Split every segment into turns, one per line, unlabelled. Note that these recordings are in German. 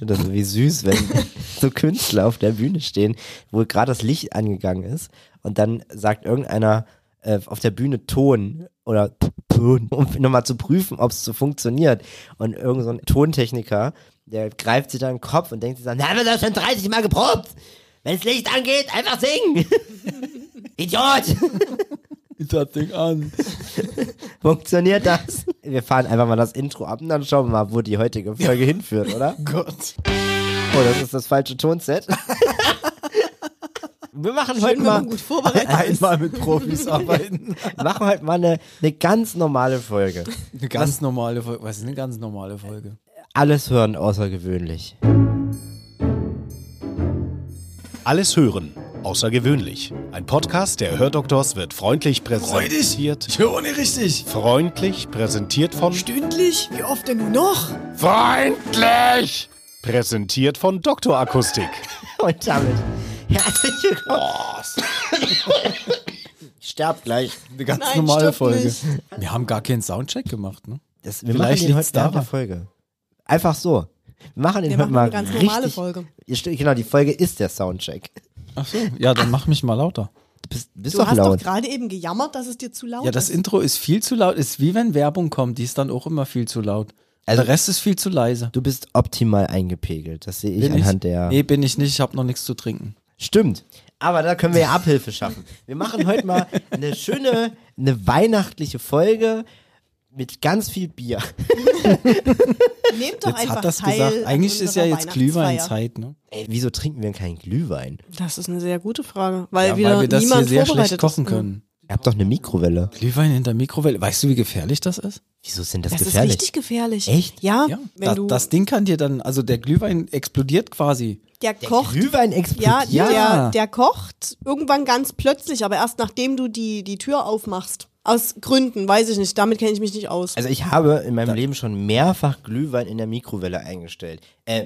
finde das irgendwie süß, wenn so Künstler auf der Bühne stehen, wo gerade das Licht angegangen ist und dann sagt irgendeiner auf der Bühne Ton oder Ton, um nochmal zu prüfen, ob es so funktioniert. Und irgend so ein Tontechniker, der greift sich da in den Kopf und denkt sich dann, na, haben wir das schon 30 Mal geprobt. Wenn das Licht angeht, einfach singen. Idiot.
Ich das Ding an.
Funktioniert das? Wir fahren einfach mal das Intro ab und dann schauen wir mal, wo die heutige Folge hinführt, oder?
Gott.
Oh, das ist das falsche Tonset. Wir machen heute
Schön, wenn
mal
man gut vorbereitet ist.
Einmal mit Profis arbeiten.
machen heute mal eine ganz normale Folge.
Eine ganz normale Folge. Was ist eine ganz normale Folge?
Alles hören außergewöhnlich.
Alles hören, außergewöhnlich. Ein Podcast der Hördoktors wird freundlich präsentiert.
Ich höre nicht richtig.
Freundlich präsentiert von...
Stündlich? Wie oft denn nun noch?
Freundlich! Präsentiert von Dr. Akustik.
Und damit herzlich willkommen. Ich sterb gleich.
Eine ganz
Nein,
normale
stimmt
Folge.
nicht.
Wir haben gar keinen Soundcheck gemacht, ne?
Wir
Vielleicht
machen den
liegt's
heute während der
daran.
Folge. Einfach so. Wir machen den
Wir
heute
machen
mal
eine ganz normale
richtig.
Folge.
Genau, die Folge ist der Soundcheck.
Ach so, ja, dann mach mich mal lauter.
Bist
Du
doch
hast
laut.
doch gerade eben gejammert, dass es dir zu laut
Ja, das
ist.
Intro ist viel zu laut. Ist wie wenn Werbung kommt, die ist dann auch immer viel zu laut.
Also-
Der Rest ist viel zu leise.
Du bist optimal eingepegelt. Das sehe ich
Bin
anhand der.
Nee, bin ich nicht. Ich habe noch nichts zu trinken.
Stimmt. Aber da können wir ja Abhilfe schaffen. Wir machen heute mal eine schöne, eine weihnachtliche Folge mit ganz viel Bier.
Nehmt doch
Jetzt
einfach
hat das
teil
gesagt.
an
Eigentlich ist ja
unserer
jetzt
Weihnachtsfeier.
Glühweinzeit, ne?
Ey, wieso trinken wir keinen Glühwein?
Das ist eine sehr gute Frage, weil
Ja,
wieder
weil wir das hier
niemand
sehr
vorbereitet
schlecht kochen
ist.
können.
Ihr habt doch eine Mikrowelle.
Glühwein in der Mikrowelle. Weißt du, wie gefährlich das ist?
Wieso sind das
Das
gefährlich?
ist richtig gefährlich.
Echt?
Ja,
Ja.
wenn du
Das Ding kann dir dann, also der Glühwein explodiert quasi.
der kocht.
Glühwein explodiert.
Ja, der kocht irgendwann ganz plötzlich, aber erst nachdem du die Tür aufmachst. Aus Gründen, weiß ich nicht, damit kenne ich mich nicht aus.
Also ich habe in meinem Leben schon mehrfach Glühwein in der Mikrowelle eingestellt.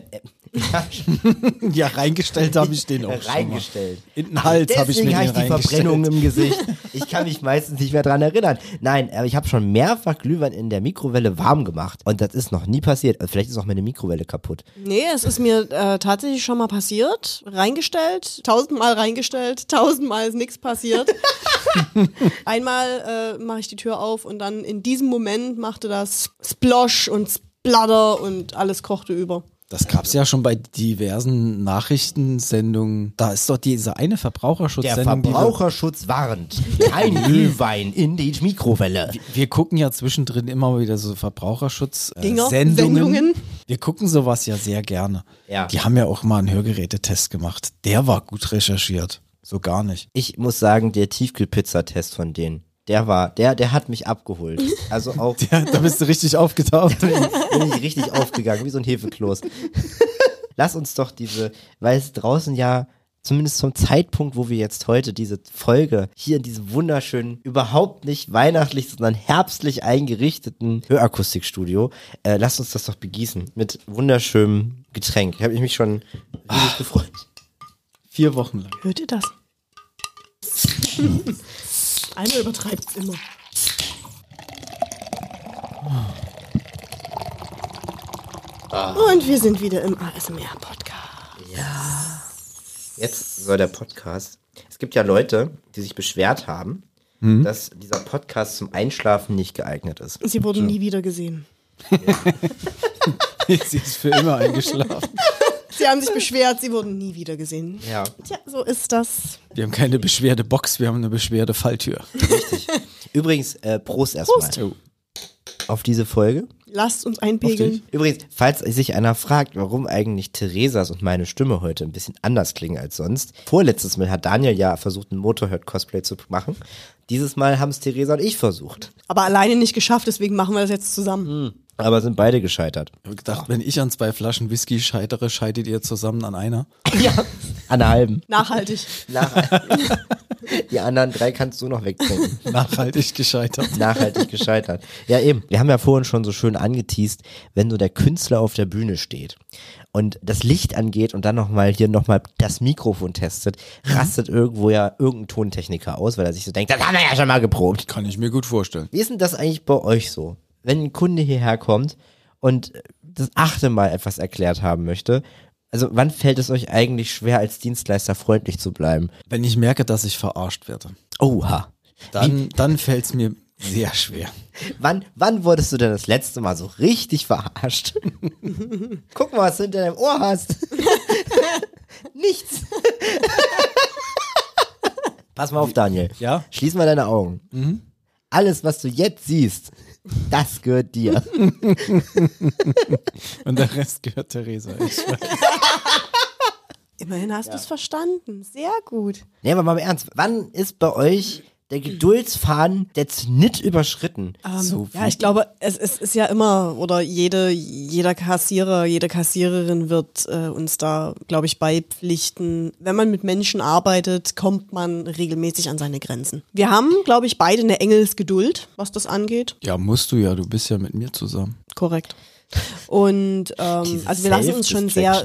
Ja, reingestellt habe ich den auch schon mal.
Reingestellt.
In den Hals habe ich mir
Deswegen
den
habe ich die
reingestellt.
Verbrennung im Gesicht. Ich kann mich meistens nicht mehr dran erinnern. Nein, aber ich habe schon mehrfach Glühwein in der Mikrowelle warm gemacht. Und das ist noch nie passiert. Also vielleicht ist auch meine Mikrowelle kaputt.
Nee, es ist mir tatsächlich schon mal passiert. Reingestellt, 1000-mal reingestellt, 1000-mal ist nichts passiert. Einmal mache ich die Tür auf und dann in diesem Moment machte das Splosh und Splatter und alles kochte über.
Das gab's ja schon bei diversen Nachrichtensendungen. Da ist doch diese eine
Der
Verbraucherschutzsendung.
Verbraucherschutz warnt. Kein Glühwein in die Mikrowelle.
Wir gucken ja zwischendrin immer wieder so Verbraucherschutz-Sendungen.
Sendungen.
Wir gucken sowas ja sehr gerne.
Ja.
Die haben ja auch mal einen Hörgerätetest gemacht. Der war gut recherchiert. So gar nicht.
Ich muss sagen, der Tiefkühlpizzatest von denen, der hat mich abgeholt. Also auch
Ja, da bist du richtig aufgetaucht.
bin ich richtig aufgegangen, wie so ein Hefekloß. Lass uns doch weil es draußen ja, zumindest zum Zeitpunkt, wo wir jetzt heute diese Folge hier in diesem wunderschönen, überhaupt nicht weihnachtlich, sondern herbstlich eingerichteten Hörakustikstudio, lasst uns das doch begießen mit wunderschönem Getränk. Ich habe mich schon riesig gefreut.
4 Wochen lang.
Hört ihr das? Einer übertreibt es immer. Und wir sind wieder im ASMR-Podcast.
Jetzt soll der Podcast. Es gibt ja Leute, die sich beschwert haben, dass dieser Podcast zum Einschlafen nicht geeignet ist.
Sie wurden nie wieder gesehen.
Sie ist für immer eingeschlafen.
Sie haben sich beschwert, sie wurden nie wieder gesehen.
Ja,
Tja, so ist das.
Wir haben keine Beschwerdebox, wir haben eine Beschwerdefalltür.
richtig. Übrigens, Prost erstmal
Prost.
Oh.
auf diese Folge.
Lasst uns einpegeln.
Übrigens, falls sich einer fragt, warum eigentlich Theresas und meine Stimme heute ein bisschen anders klingen als sonst. Vorletztes Mal hat Daniel ja versucht, ein Motorhead-Cosplay zu machen. Dieses Mal haben es Theresa und ich versucht.
Aber alleine nicht geschafft, deswegen machen wir das jetzt zusammen.
Aber sind beide gescheitert.
Ich habe gedacht, wenn ich an 2 Flaschen Whisky scheitere, scheidet ihr zusammen an einer.
Ja. An der halben.
Nachhaltig.
Die anderen 3 kannst du noch wegtrinken.
Nachhaltig gescheitert.
Nachhaltig gescheitert. Ja, eben. Wir haben ja vorhin schon so schön angeteast, wenn so der Künstler auf der Bühne steht und das Licht angeht und dann nochmal das Mikrofon testet, rastet irgendwo ja irgendein Tontechniker aus, weil er sich so denkt, das haben wir ja schon mal geprobt.
Kann ich mir gut vorstellen.
Wie ist denn das eigentlich bei euch so? Wenn ein Kunde hierher kommt und das 8. Mal etwas erklärt haben möchte, also wann fällt es euch eigentlich schwer, als Dienstleister freundlich zu bleiben?
Wenn ich merke, dass ich verarscht werde,
Oha.
dann fällt es mir sehr schwer.
Wann wurdest du denn das letzte Mal so richtig verarscht? Guck mal, was du hinter deinem Ohr hast. Nichts. Pass mal auf, Daniel.
Ja?
Schließ mal deine Augen. Alles, was du jetzt siehst, das gehört dir.
Und der Rest gehört Theresa. Ich weiß.
Immerhin hast du es verstanden. Sehr gut.
Nee, aber mal im Ernst. Wann ist bei euch der Geduldsfaden jetzt nicht überschritten?
Ja, ich glaube, es ist ja immer, oder jeder Kassierer, jede Kassiererin wird uns da, glaube ich, beipflichten. Wenn man mit Menschen arbeitet, kommt man regelmäßig an seine Grenzen. Wir haben, glaube ich, beide eine Engelsgeduld, was das angeht.
Ja, musst du ja, du bist ja mit mir zusammen.
Korrekt. Und also wir lassen uns schon sehr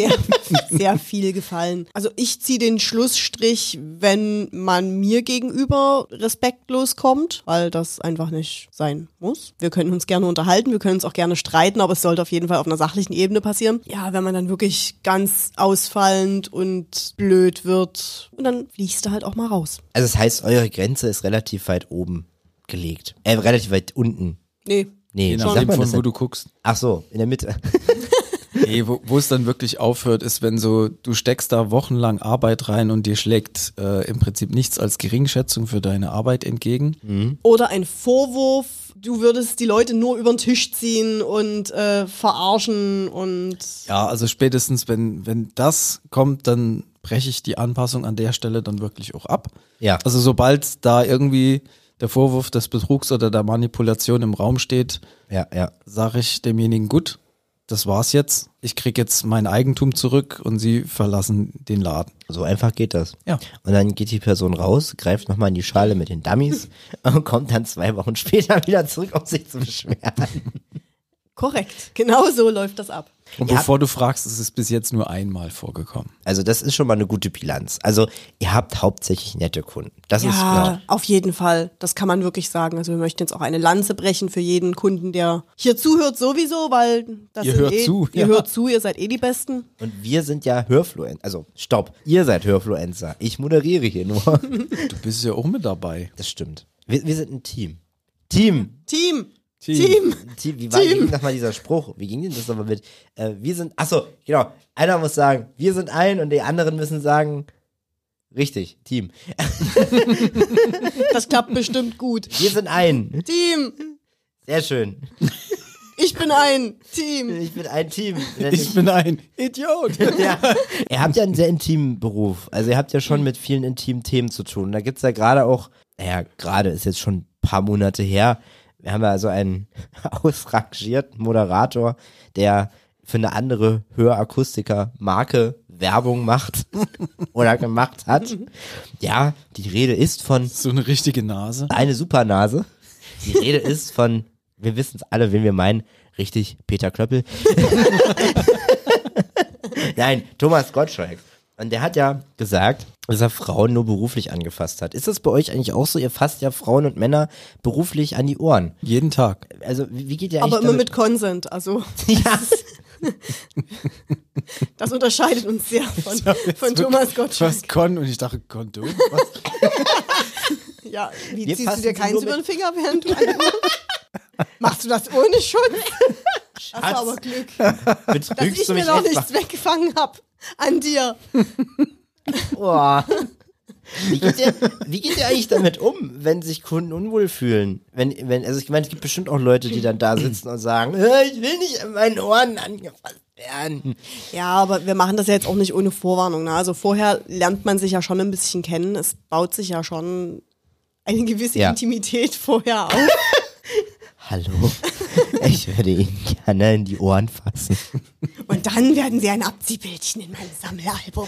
viel gefallen. Also ich ziehe den Schlussstrich, wenn man mir gegenüber respektlos kommt, weil das einfach nicht sein muss. Wir können uns gerne unterhalten, wir können uns auch gerne streiten, aber es sollte auf jeden Fall auf einer sachlichen Ebene passieren. Ja, wenn man dann wirklich ganz ausfallend und blöd wird, und dann fliegst du halt auch mal raus.
Also das heißt, eure Grenze ist relativ weit oben gelegt. Relativ weit unten.
Nee.
Nee,
Je
wie sagt
nachdem,
man das
von wo
denn?
du guckst.
Ach so, in der Mitte.
Nee, wo es dann wirklich aufhört, ist, wenn so, du steckst da wochenlang Arbeit rein und dir schlägt im Prinzip nichts als Geringschätzung für deine Arbeit entgegen.
Oder ein Vorwurf, du würdest die Leute nur über den Tisch ziehen und verarschen und...
Ja, also spätestens, wenn das kommt, dann breche ich die Anpassung an der Stelle dann wirklich auch ab.
Ja.
Also sobald da irgendwie der Vorwurf des Betrugs oder der Manipulation im Raum steht,
Ja.
sage ich demjenigen, gut, das war's jetzt. Ich krieg jetzt mein Eigentum zurück und sie verlassen den Laden.
So einfach geht das.
Ja.
Und dann geht die Person raus, greift nochmal in die Schale mit den Dummies und kommt dann 2 Wochen später wieder zurück, um sich zu beschweren.
Korrekt, genau so läuft das ab.
Und
Ja.
bevor du fragst, es ist bis jetzt nur einmal vorgekommen.
Also das ist schon mal eine gute Bilanz. Also ihr habt hauptsächlich nette Kunden. Das ist
Ja,
klar.
auf jeden Fall. Das kann man wirklich sagen. Also wir möchten jetzt auch eine Lanze brechen für jeden Kunden, der hier zuhört sowieso, weil das
Ihr
sind
hört zu,
ihr
ja.
hört zu, ihr seid die Besten.
Und wir sind ja Hörfluencer. Also stopp, ihr seid Hörfluencer. Ich moderiere hier nur.
Du bist ja auch mit dabei.
Das stimmt. Wir sind ein Team. Team.
Team.
Wie ging nochmal dieser Spruch? Wie ging denn das nochmal mit? Wir sind, achso, genau. Einer muss sagen, wir sind ein und die anderen müssen sagen, richtig, Team.
Das klappt bestimmt gut.
Wir sind ein.
Team.
Sehr schön.
Ich bin ein Team.
Ich bin ein Team.
Ich bin ein Idiot.
Ja. Ihr habt ja einen sehr intimen Beruf. Also ihr habt ja schon mit vielen intimen Themen zu tun. Da gibt's ja gerade auch, gerade ist jetzt schon ein paar Monate her, wir haben ja so einen ausrangierten Moderator, der für eine andere Hörakustiker-Marke Werbung macht oder gemacht hat. Ja, die Rede ist von
So eine richtige Nase.
eine Supernase. Die Rede ist von, wir wissen es alle, wen wir meinen, richtig, Peter Klöppel. Nein, Thomas Gottschalk. Und der hat ja gesagt, dass er Frauen nur beruflich angefasst hat. Ist das bei euch eigentlich auch so? Ihr fasst ja Frauen und Männer beruflich an die Ohren.
Jeden Tag.
Also wie geht ihr eigentlich
Aber immer
damit?
mit Consent. Also
Ja.
das unterscheidet uns sehr von Thomas Gottschalk.
Was Con und ich dachte, Kondom? Was?
Ja, wie
Wir
ziehst du
fassen
dir
sie
keins
nur
über
mit-
den Finger, während du machst du das ohne Schutz? Hast du aber Glück, dass
Betrügst
ich
du
mir
mich
noch
etwa?
nichts weggefangen hab an dir.
Boah. Wie geht ihr eigentlich damit um, wenn sich Kunden unwohl fühlen? Also ich meine, es gibt bestimmt auch Leute, die dann da sitzen und sagen, ich will nicht an meinen Ohren angefasst werden.
Ja, aber wir machen das ja jetzt auch nicht ohne Vorwarnung. Ne? Also vorher lernt man sich ja schon ein bisschen kennen. Es baut sich ja schon eine gewisse
Ja.
Intimität vorher auf.
Hallo, ich würde Ihnen gerne in die Ohren fassen.
Und dann werden sie ein Abziehbildchen in meinem Sammelalbum.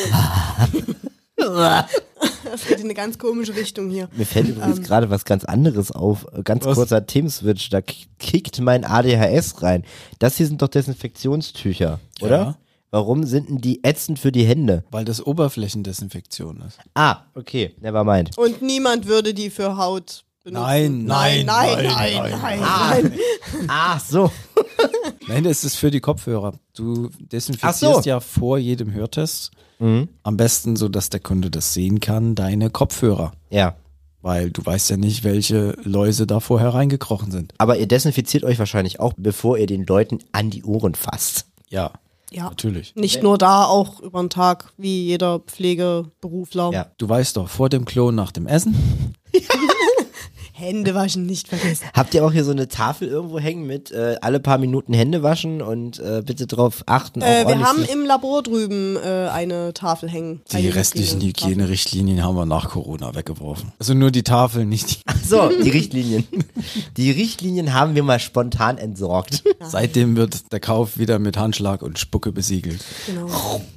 Das geht in eine ganz komische Richtung hier.
Mir fällt übrigens gerade was ganz anderes auf. Ganz kurzer Themenswitch, da kickt mein ADHS rein. Das hier sind doch Desinfektionstücher, oder?
Ja.
Warum sind denn die ätzend für die Hände?
Weil das Oberflächendesinfektion ist.
Ah, okay, never mind.
Und niemand würde die für Haut benutzen.
Nein.
Nein.
Ah, so.
Nein, das ist für die Kopfhörer. Du desinfizierst ja vor jedem Hörtest, am besten so, dass der Kunde das sehen kann, deine Kopfhörer.
Ja.
Weil du weißt ja nicht, welche Läuse da vorher reingekrochen sind.
Aber ihr desinfiziert euch wahrscheinlich auch, bevor ihr den Leuten an die Ohren fasst.
Ja,
Ja.
natürlich.
Nicht nur da, auch über den Tag, wie jeder Pflegeberufler.
Ja.
Du weißt doch, vor dem Klo und nach dem Essen.
Hände waschen nicht vergessen.
Habt ihr auch hier so eine Tafel irgendwo hängen mit alle paar Minuten Hände waschen und bitte drauf achten?
Wir haben im Labor drüben eine Tafel hängen.
Die
Eine
restlichen
Hygiene-Tafel.
Hygienerichtlinien haben wir nach Corona weggeworfen. Also nur die Tafel, nicht die.
So, die Richtlinien. Die Richtlinien haben wir mal spontan entsorgt.
Seitdem wird der Kauf wieder mit Handschlag und Spucke besiegelt.
Genau.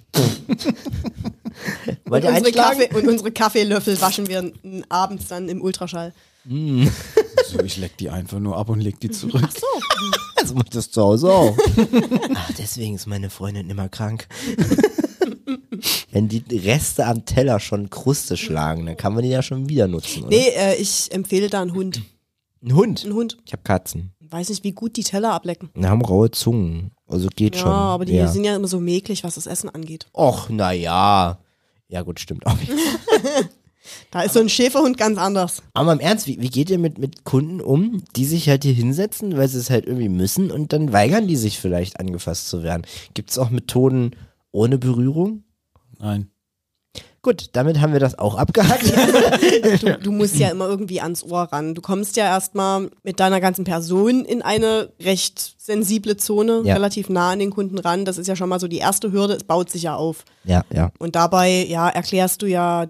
Wollt ihr einschlagen?
Unsere Kaffeelöffel waschen wir abends dann im Ultraschall.
So, ich leck die einfach nur ab und leg die zurück.
Ach so.
Also macht das zu Hause auch. Ach, deswegen ist meine Freundin immer krank. Wenn die Reste am Teller schon Kruste schlagen, dann kann man die ja schon wieder nutzen, oder?
Nee, ich empfehle da einen Hund.
Ein Hund?
Ein Hund.
Ich habe Katzen.
Weiß nicht, wie gut die Teller ablecken.
Die haben raue Zungen. Also geht
Ja,
schon.
aber die sind ja immer so mäklig, was das Essen angeht.
Och, naja. Ja gut, stimmt auch.
Da ist so ein Schäferhund ganz anders.
Aber mal im Ernst, wie geht ihr mit Kunden um, die sich halt hier hinsetzen, weil sie es halt irgendwie müssen und dann weigern die sich vielleicht angefasst zu werden? Gibt es auch Methoden ohne Berührung?
Nein.
Gut, damit haben wir das auch abgehakt.
Du musst ja immer irgendwie ans Ohr ran. Du kommst ja erstmal mit deiner ganzen Person in eine recht sensible Zone,
Ja.
relativ nah an den Kunden ran. Das ist ja schon mal so die erste Hürde, es baut sich ja auf.
Ja, ja.
Und dabei, erklärst,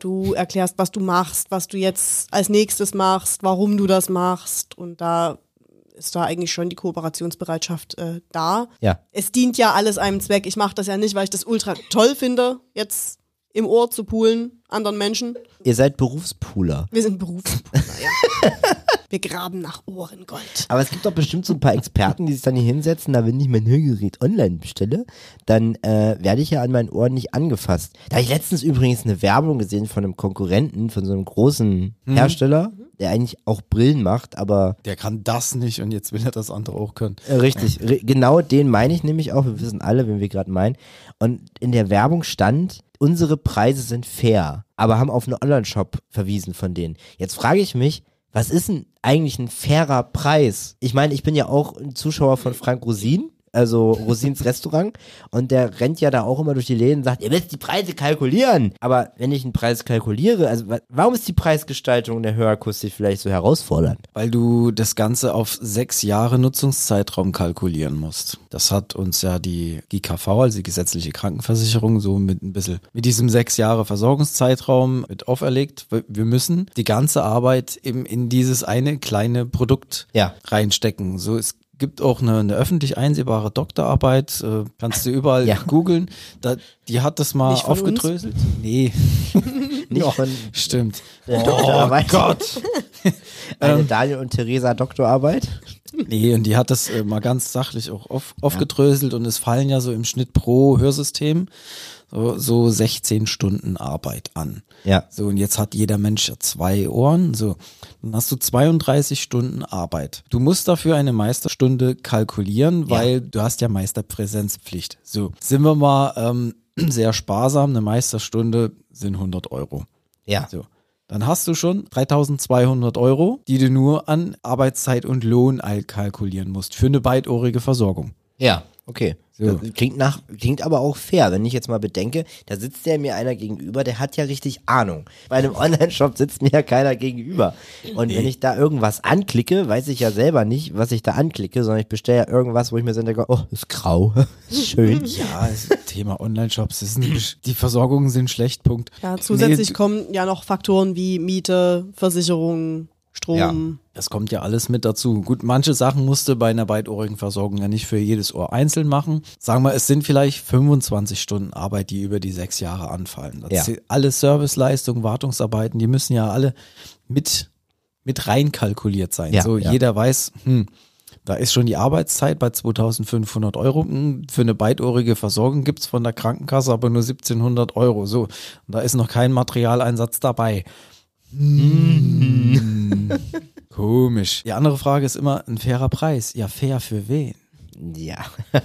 was du machst, was du jetzt als nächstes machst, warum du das machst. Und da ist da eigentlich schon die Kooperationsbereitschaft da.
Ja.
Es dient ja alles einem Zweck. Ich mache das ja nicht, weil ich das ultra toll finde, jetzt im Ohr zu poolen, anderen Menschen.
Ihr seid Berufspooler.
Wir sind Berufspooler, ja. Wir graben nach Ohrengold.
Aber es gibt doch bestimmt so ein paar Experten, die sich dann hier hinsetzen, da wenn ich mein Hörgerät online bestelle, dann werde ich ja an meinen Ohren nicht angefasst. Da habe ich letztens übrigens eine Werbung gesehen von einem Konkurrenten, von so einem großen Hersteller, der eigentlich auch Brillen macht, aber
Der kann das nicht und jetzt will er das andere auch können.
richtig, genau den meine ich nämlich auch, wir wissen alle, wen wir gerade meinen. Und in der Werbung stand, unsere Preise sind fair, aber haben auf einen Online-Shop verwiesen von denen. Jetzt frage ich mich, was ist denn eigentlich ein fairer Preis? Ich meine, ich bin ja auch ein Zuschauer von Frank Rosin, also Rosins Restaurant, und der rennt ja da auch immer durch die Läden und sagt, ihr müsst die Preise kalkulieren. Aber wenn ich einen Preis kalkuliere, also warum ist die Preisgestaltung der Hörakustik vielleicht so herausfordernd?
Weil du das Ganze auf 6 Jahre Nutzungszeitraum kalkulieren musst. Das hat uns ja die GKV, also die gesetzliche Krankenversicherung, so mit diesem 6 Jahre Versorgungszeitraum mit auferlegt. Wir müssen die ganze Arbeit eben in dieses eine kleine Produkt reinstecken. So, es gibt auch eine öffentlich einsehbare Doktorarbeit, kannst du überall googeln. Die hat das mal
Nicht von
aufgedröselt. Nee.
Nicht
Ja,
von
stimmt.
der Doktorarbeit.
Gott.
Eine Daniel und Theresa Doktorarbeit.
Nee, und die hat das mal ganz sachlich auch aufgedröselt und es fallen ja so im Schnitt pro Hörsystem so 16 Stunden Arbeit an.
Ja.
So, und jetzt hat jeder Mensch 2 Ohren, so. Dann hast du 32 Stunden Arbeit. Du musst dafür eine Meisterstunde kalkulieren, weil du hast ja Meisterpräsenzpflicht. So, sind wir mal sehr sparsam, eine Meisterstunde sind 100 Euro.
Ja.
So. Dann hast du schon 3.200 Euro, die du nur an Arbeitszeit und Lohn kalkulieren musst für eine beidohrige Versorgung.
Ja, okay.
So.
Das klingt aber auch fair, wenn ich jetzt mal bedenke, da sitzt ja mir einer gegenüber, der hat ja richtig Ahnung. Bei einem Online-Shop sitzt mir ja keiner gegenüber. Und wenn ich da irgendwas anklicke, weiß ich ja selber nicht, was ich da anklicke, sondern ich bestelle ja irgendwas, wo ich mir so denke, oh, ist grau, ist schön.
Ja, das Thema Online-Shops, die Versorgungen sind schlecht, Punkt.
Ja, zusätzlich kommen ja noch Faktoren wie Miete, Versicherung, Strom.
Ja.
Das kommt ja alles mit dazu. Gut, manche Sachen musst du bei einer beidohrigen Versorgung ja nicht für jedes Ohr einzeln machen. Sagen wir, es sind vielleicht 25 Stunden Arbeit, die über die 6 Jahre anfallen. Das sind alle Serviceleistungen, Wartungsarbeiten, die müssen ja alle mit reinkalkuliert sein.
Ja,
so,
ja.
jeder weiß, da ist schon die Arbeitszeit bei 2.500 Euro. Für eine beidohrige Versorgung gibt's von der Krankenkasse aber nur 1.700 Euro. So, und da ist noch kein Materialeinsatz dabei. Komisch. Die andere Frage ist immer, ein fairer Preis. Ja, fair für wen?
Ja.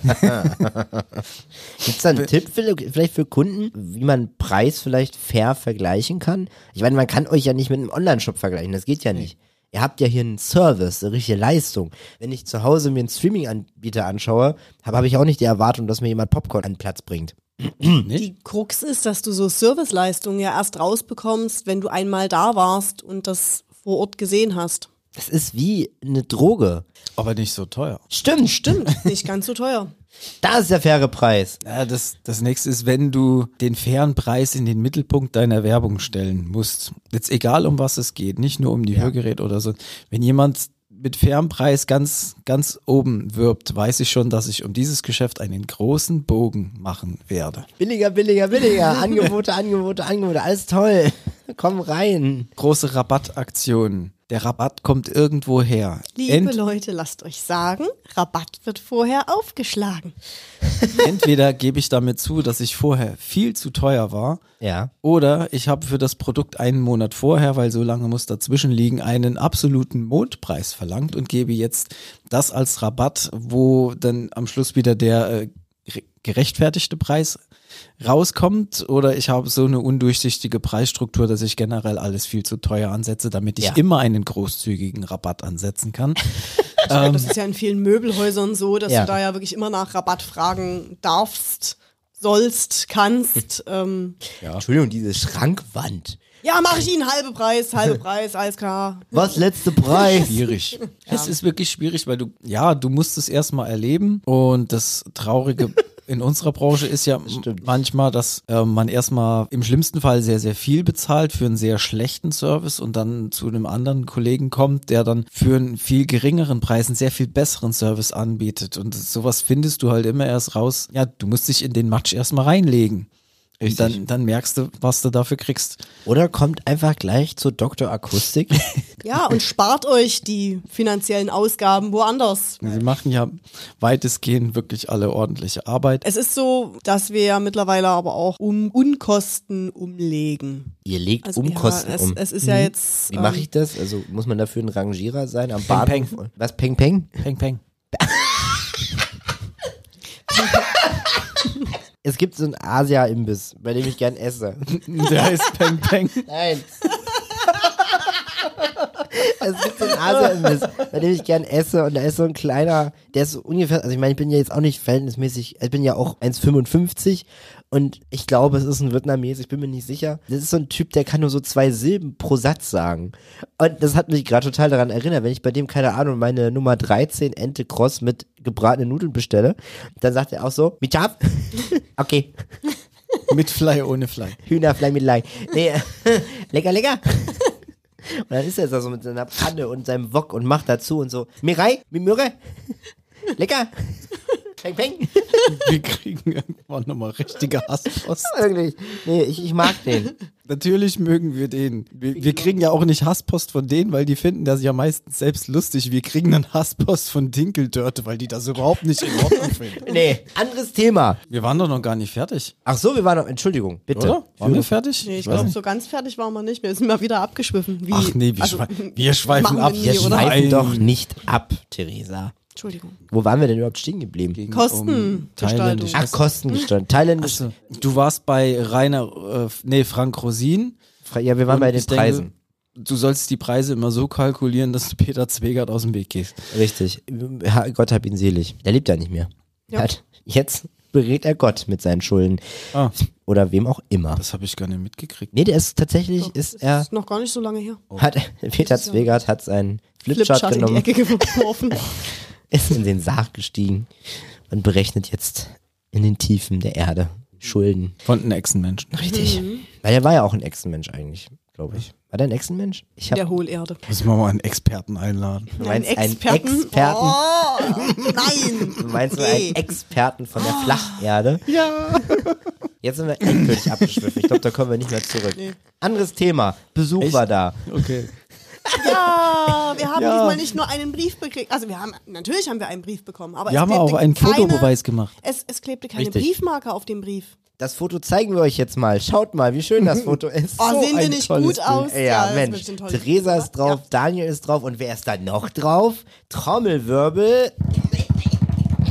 Gibt es da einen Tipp vielleicht für Kunden, wie man Preis vielleicht fair vergleichen kann? Ich meine, man kann euch ja nicht mit einem Online-Shop vergleichen, das geht ja nicht. Ihr habt ja hier einen Service, eine richtige Leistung. Wenn ich zu Hause mir einen Streaming-Anbieter anschaue, habe ich auch nicht die Erwartung, dass mir jemand Popcorn an den Platz bringt.
Die Krux ist, dass du so Serviceleistungen ja erst rausbekommst, wenn du einmal da warst und das vor Ort gesehen hast.
Das ist wie eine Droge.
Aber nicht so teuer.
Stimmt.
Nicht ganz so teuer.
Da ist der faire Preis.
Ja, das nächste ist, wenn du den fairen Preis in den Mittelpunkt deiner Werbung stellen musst. Jetzt egal, um was es geht, nicht nur um die Hörgeräte oder so. Wenn jemand mit fairem Preis ganz oben wirbt, weiß ich schon, dass ich um dieses Geschäft einen großen Bogen machen werde.
Billiger. Angebote, alles toll. Komm rein.
Große Rabattaktionen. Der Rabatt kommt irgendwo her.
Liebe Leute, lasst euch sagen, Rabatt wird vorher aufgeschlagen.
Entweder gebe ich damit zu, dass ich vorher viel zu teuer war,
Ja.
oder ich habe für das Produkt einen Monat vorher, weil so lange muss dazwischen liegen, einen absoluten Mondpreis verlangt und gebe jetzt das als Rabatt, wo dann am Schluss wieder der gerechtfertigte Preis rauskommt, oder ich habe so eine undurchsichtige Preisstruktur, dass ich generell alles viel zu teuer ansetze, damit ich immer einen großzügigen Rabatt ansetzen kann.
Das ist ja in vielen Möbelhäusern so, dass du da ja wirklich immer nach Rabatt fragen darfst, sollst, kannst.
Entschuldigung, diese Schrankwand.
Ja, mache ich Ihnen halbe Preis, alles klar.
Was, letzte Preis?
Schwierig. Es ist wirklich schwierig, weil du musst es erstmal erleben, und das Traurige in unserer Branche ist ja manchmal, dass man erstmal im schlimmsten Fall sehr, sehr viel bezahlt für einen sehr schlechten Service und dann zu einem anderen Kollegen kommt, der dann für einen viel geringeren Preis einen sehr viel besseren Service anbietet, und sowas findest du halt immer erst raus. Ja, du musst dich in den Matsch erstmal reinlegen. Dann merkst du, was du dafür kriegst.
Oder kommt einfach gleich zur Dr. Akustik.
Ja, und spart euch die finanziellen Ausgaben woanders.
Sie machen ja weitestgehend wirklich alle ordentliche Arbeit.
Es ist so, dass wir ja mittlerweile aber auch Unkosten umlegen.
Ihr legt
Also,
Umkosten um.
Es ist ja jetzt...
Wie mache ich das? Also muss man dafür ein Rangierer sein am
Peng,
Bahnhof?
peng.
Was, Peng Peng?
Peng, peng.
Es gibt so einen Asia-Imbiss, bei dem ich gern esse.
Der heißt Peng, peng.
Nein. Es gibt so einen Asia-Imbiss, bei dem ich gern esse, und da ist so ein kleiner, der ist so ungefähr, also ich meine, ich bin ja jetzt auch nicht verhältnismäßig, ich bin ja auch 1,55 und ich glaube, es ist ein Vietnames, ich bin mir nicht sicher. Das ist so ein Typ, der kann nur so 2 Silben pro Satz sagen. Und das hat mich gerade total daran erinnert, wenn ich bei dem, keine Ahnung, meine Nummer 13 Ente Cross mit gebratenen Nudeln bestelle, dann sagt er auch so, mit Schaf? Okay.
Mit Fly, ohne Fly.
Hühnerfleisch mit Lein. Nee, lecker. Und dann ist er so mit seiner Pfanne und seinem Wok und macht dazu und so, Mirai, mit Möhre, lecker, peng, peng.
Wir kriegen irgendwann nochmal richtige Hasspost.
Wirklich, nee, ich mag den.
Natürlich mögen wir den. Wir kriegen ja auch nicht Hasspost von denen, weil die finden das ja meistens selbst lustig. Wir kriegen dann Hasspost von Dinkeldörte, weil die das überhaupt nicht in Ordnung finden.
Nee, anderes Thema.
Wir waren doch noch gar nicht fertig,
Ach so, wir waren noch, Entschuldigung, bitte.
oder? Waren wir fertig?
Nee, ich
weiß
glaube,
nicht.
so ganz fertig waren wir nicht. Wir sind mal wieder abgeschwiffen. Wie,
Ach nee, wir schweifen
machen wir
ab.
nie,
Wir
oder?
schweifen
Nein.
doch nicht ab, Theresa.
Entschuldigung.
Wo waren wir denn überhaupt stehen geblieben?
Ging
Kostengestaltung.
thailändisch.
Ach, Kostengestaltung. Thailändisch.
Achso. Du warst bei Frank Rosin.
Ja, wir waren
Und
bei den
ich denke,
Preisen.
Du sollst die Preise immer so kalkulieren, dass du Peter Zwegert aus dem Weg gehst.
Richtig. Gott hab ihn selig. Der lebt ja nicht mehr.
Ja.
Jetzt berät er Gott mit seinen Schulden.
Ah,
Oder wem auch immer.
das habe ich gar nicht mitgekriegt.
Nee, der ist tatsächlich,
Doch,
ist
das
er,
ist noch gar nicht so lange her.
Peter Zwegert hat seinen Flipchart
Flipchart in die
genommen,
Ecke geworfen.
ist in den Sarg gestiegen und berechnet jetzt in den Tiefen der Erde Schulden.
Von einem Echsenmenschen.
Richtig. Weil er war ja auch ein Echsenmensch eigentlich, glaube ich. War der ein Echsenmensch? Ich
Der Hohlerde.
Müssen wir mal einen Experten einladen.
Du meinst
Einen
einen
Experten?
Experten?
Oh, nein.
Du meinst
Nee.
einen Experten von der Flacherde?
Ja.
Jetzt sind wir endgültig abgeschwiffen. Ich glaube, da kommen wir nicht mehr zurück.
Nee.
Anderes Thema. Besuch war da.
Okay.
Ja, wir haben
Ja.
diesmal nicht nur einen Brief bekriegt. Also natürlich haben wir einen Brief bekommen, aber
Wir
es
haben
klebte
auch einen
keine,
Fotobeweis gemacht.
Es klebte keine
Richtig.
Briefmarke auf dem Brief.
Das Foto zeigen wir euch jetzt mal. Schaut mal, wie schön das Foto ist.
Oh, sehen wir
ein
nicht
tolles
gut
Bild.
aus?
Ja,
das ist
Mensch.
bestimmt toll.
Theresa ist drauf, Daniel ist drauf und wer ist da noch drauf? Trommelwirbel.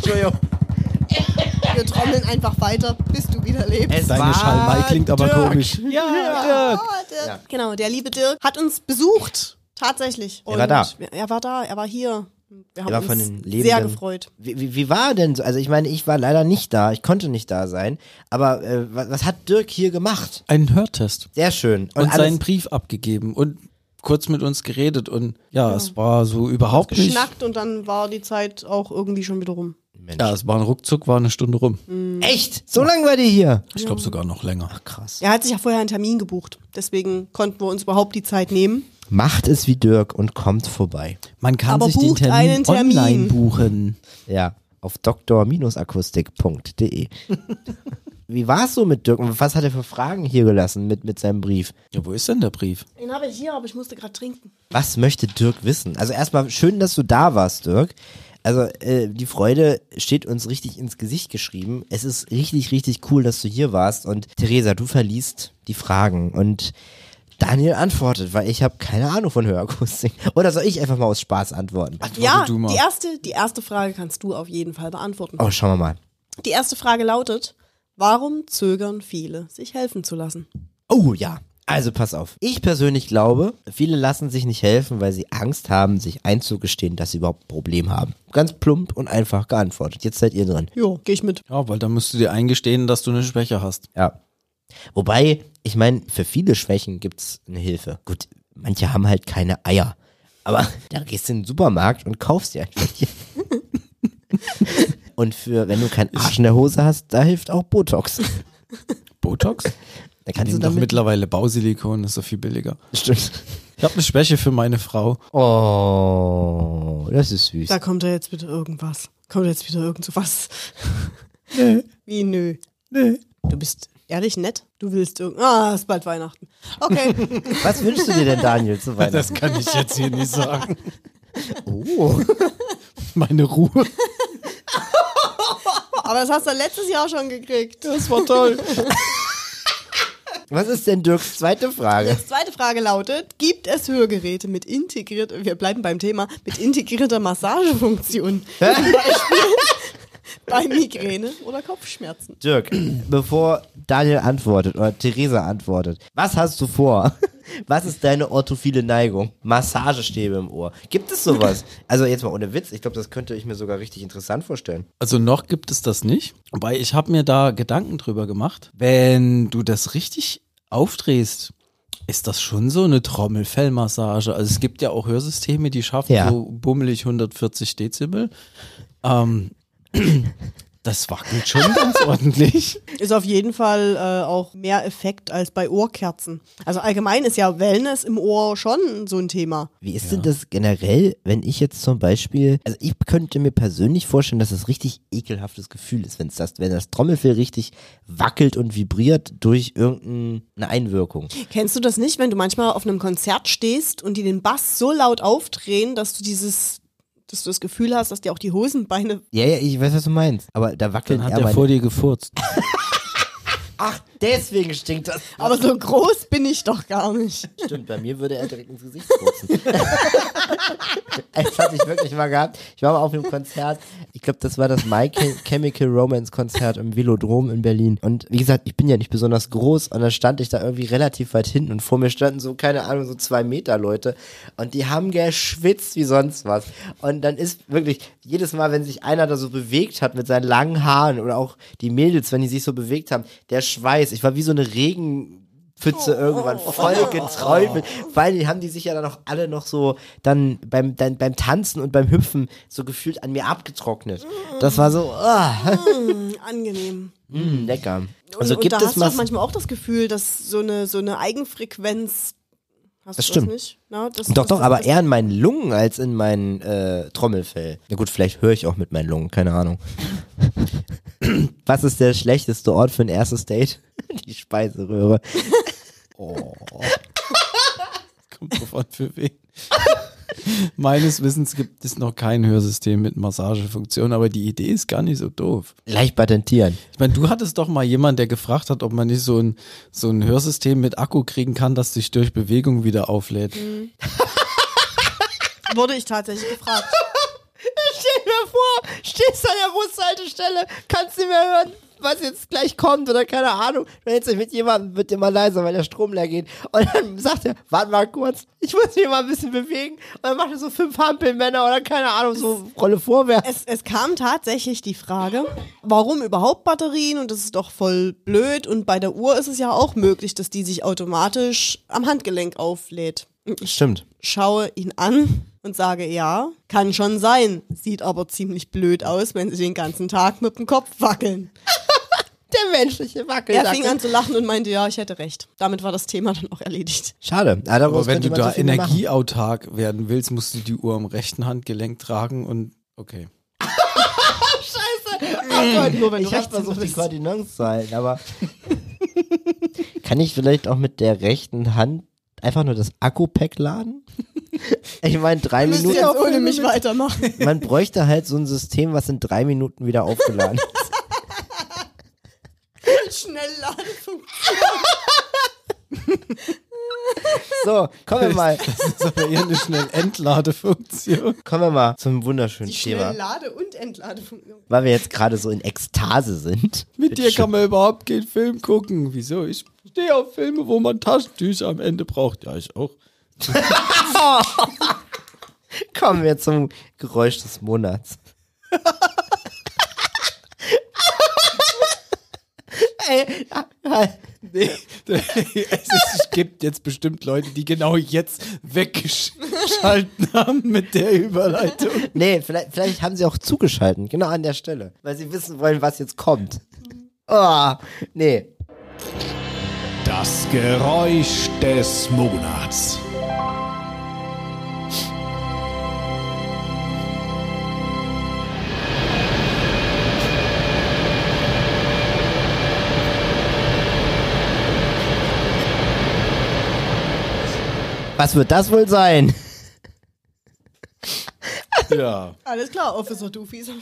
Entschuldigung.
Wir trommeln einfach weiter, bis du wieder lebst.
Deine Schalmei klingt aber
Dirk.
komisch.
Ja, Dirk.
Ja.
Genau, der liebe Dirk hat uns besucht. Tatsächlich.
Er war da.
Er war da, er war hier. Wir haben
war von
uns
den Lebenden
sehr gefreut.
Wie war denn so? Also ich meine, ich war leider nicht da, ich konnte nicht da sein, aber was hat Dirk hier gemacht?
Einen Hörtest.
Sehr schön.
Und
alles-
seinen Brief abgegeben und kurz mit uns geredet und ja, es war so überhaupt nicht.
Geschnackt und dann war die Zeit auch irgendwie schon wieder rum.
Mensch.
Ja, es war ein Ruckzuck, war eine Stunde rum.
Echt? So lange war die hier?
Ich glaube sogar noch länger.
Ach krass.
Er hat sich ja vorher einen Termin gebucht. Deswegen konnten wir uns überhaupt die Zeit nehmen.
Macht es wie Dirk und kommt vorbei.
Man kann
Aber
sich den
bucht einen
Termin
Termin.
online buchen.
Ja, auf doktor-akustik.de. Wie war es so mit Dirk und was hat er für Fragen hier gelassen mit seinem Brief?
Ja, wo ist denn der Brief?
Den habe ich hier, aber ich musste gerade trinken.
Was möchte Dirk wissen? Also erstmal schön, dass du da warst, Dirk. Also die Freude steht uns richtig ins Gesicht geschrieben. Es ist richtig, richtig cool, dass du hier warst. Und Theresa, du verliest die Fragen und Daniel antwortet, weil ich habe keine Ahnung von Hörakustik. Oder soll ich einfach mal aus Spaß antworten?
Ja,
du mal.
die erste Frage kannst du auf jeden Fall beantworten.
Oh, schauen wir mal.
Die erste Frage lautet, warum zögern viele, sich helfen zu lassen?
Oh ja, also pass auf. Ich persönlich glaube, viele lassen sich nicht helfen, weil sie Angst haben, sich einzugestehen, dass sie überhaupt ein Problem haben. Ganz plump und einfach geantwortet. Jetzt seid ihr drin.
Jo, geh ich mit.
Ja, weil dann musst du dir eingestehen, dass du eine Schwäche hast.
Ja. Wobei, ich meine, für viele Schwächen gibt's eine Hilfe. Gut, manche haben halt keine Eier. Aber da gehst du in den Supermarkt und kaufst dir einfach die. Und wenn du keinen Arsch in der Hose hast, da hilft auch Botox.
Botox?
Da kannst du
Nehmen doch
damit...
mittlerweile Bausilikon, ist so viel billiger.
Stimmt.
Ich habe eine Schwäche für meine Frau.
Oh, das ist süß.
Da kommt da jetzt wieder irgendwas. Kommt da jetzt wieder irgend so was.
Nee,
Wie nö.
nee.
Du bist ehrlich nett. Du willst es ist bald Weihnachten. Okay.
Was wünschst du dir denn, Daniel, zu Weihnachten?
Das kann ich jetzt hier nicht sagen.
Oh.
Meine Ruhe.
Aber das hast du letztes Jahr schon gekriegt.
Das war toll.
Was ist denn Dirks zweite Frage?
Die zweite Frage lautet, gibt es Hörgeräte mit wir bleiben beim Thema, mit integrierter Massagefunktion? Zum Beispiel bei Migräne oder Kopfschmerzen.
Dirk, bevor Daniel antwortet oder Theresa antwortet, was hast du vor? Was ist deine orthophile Neigung? Massagestäbe im Ohr. Gibt es sowas? Also jetzt mal ohne Witz, ich glaube, das könnte ich mir sogar richtig interessant vorstellen.
Also noch gibt es das nicht. Wobei ich habe mir da Gedanken drüber gemacht. Wenn du das richtig aufdrehst, ist das schon so eine Trommelfellmassage. Also es gibt ja auch Hörsysteme, die schaffen
Ja.
so bummelig 140 Dezibel. Das wackelt schon ganz ordentlich.
Ist auf jeden Fall auch mehr Effekt als bei Ohrkerzen. Also allgemein ist ja Wellness im Ohr schon so ein Thema.
Wie ist denn das generell, wenn ich jetzt zum Beispiel, also ich könnte mir persönlich vorstellen, dass das richtig ekelhaftes Gefühl ist, wenn das Trommelfell richtig wackelt und vibriert durch irgendeine Einwirkung.
Kennst du das nicht, wenn du manchmal auf einem Konzert stehst und die den Bass so laut aufdrehen, dass du das Gefühl hast, dass dir auch die Hosenbeine...
Ja, ich weiß, was du meinst. Aber da wackelt
Dann hat er vor dir gefurzt.
Ach, deswegen stinkt das.
Aber so groß bin ich doch gar nicht.
Stimmt, bei mir würde er direkt ins Gesicht putzen. Das hatte ich wirklich mal gehabt. Ich war mal auf einem Konzert. Ich glaube, das war das My Chemical Romance Konzert im Velodrom in Berlin. Und wie gesagt, ich bin ja nicht besonders groß. Und dann stand ich da irgendwie relativ weit hinten. Und vor mir standen so, keine Ahnung, so 2 Meter Leute. Und die haben geschwitzt wie sonst was. Und dann ist wirklich jedes Mal, wenn sich einer da so bewegt hat mit seinen langen Haaren oder auch die Mädels, wenn die sich so bewegt haben, der Schweiß. Ich war wie so eine Regenpfütze irgendwann voll geträufelt. Vor allem haben die sich ja dann auch alle noch so dann beim Tanzen und beim Hüpfen so gefühlt an mir abgetrocknet. Das war so,
Angenehm.
lecker. Also
Und
gibt
da
es
hast du auch manchmal auch das Gefühl, dass so eine Eigenfrequenz... Hast
Das
du
stimmt.
Das nicht? Na,
Doch, aber eher in meinen Lungen als in meinen Trommelfell. Ja gut, vielleicht höre ich auch mit meinen Lungen, keine Ahnung. Was ist der schlechteste Ort für ein erstes Date? Die Speiseröhre.
Kommt drauf an, für wen. Meines Wissens gibt es noch kein Hörsystem mit Massagefunktion, aber die Idee ist gar nicht so doof.
Leicht patentieren.
Ich meine, du hattest doch mal jemanden, der gefragt hat, ob man nicht so ein Hörsystem mit Akku kriegen kann, das sich durch Bewegung wieder auflädt.
Wurde ich tatsächlich gefragt.
Stell dir dir vor, stehst an der Bushaltestelle, kannst nicht mehr hören, was jetzt gleich kommt oder keine Ahnung. Du hältst dich mit jemandem, wird immer leiser, weil der Strom leer geht. Und dann sagt er, warte mal kurz, ich muss mich mal ein bisschen bewegen. Und dann macht er so 5 Hampelmänner oder keine Ahnung, so Rolle vorwärts.
Es kam tatsächlich die Frage, warum überhaupt Batterien? Und das ist doch voll blöd. Und bei der Uhr ist es ja auch möglich, dass die sich automatisch am Handgelenk auflädt.
Stimmt.
Schaue ihn an und sage, ja, kann schon sein. Sieht aber ziemlich blöd aus, wenn sie den ganzen Tag mit dem Kopf wackeln.
Der menschliche Wackel.
Er fing an zu lachen und meinte, ja, ich hätte recht. Damit war das Thema dann auch erledigt.
Schade.
Aber wenn du da energieautark werden willst, musst du die Uhr am rechten Handgelenk tragen und okay.
Scheiße. Oh Gott, nur wenn ich habe versucht, die Koordination zu halten, aber kann ich vielleicht auch mit der rechten Hand einfach nur das Akku-Pack laden? Ich meine, 3 Minuten.
Jetzt ohne mich weitermachen.
Man bräuchte halt so ein System, was in 3 Minuten wieder aufgeladen ist.
Schnellladefunktion.
So, kommen wir mal.
Das ist aber eher eine Schnell-Entladefunktion.
Kommen wir mal zum wunderschönen
Die
Thema.
Schnelllade- und Entladefunktion.
Weil wir jetzt gerade so in Ekstase sind.
Mit dir kann man überhaupt keinen Film gucken. Wieso? Ich stehe auf Filme, wo man Taschentücher am Ende braucht. Ja, ich auch.
Kommen wir zum Geräusch des Monats. Ey,
Nee, es gibt jetzt bestimmt Leute, die genau jetzt weggeschalten haben mit der Überleitung.
nee, vielleicht haben sie auch zugeschaltet, genau an der Stelle, weil sie wissen wollen, was jetzt kommt. Oh, nee.
Das Geräusch des Monats.
Was wird das wohl sein?
Ja.
Alles klar, Officer Doofy ist am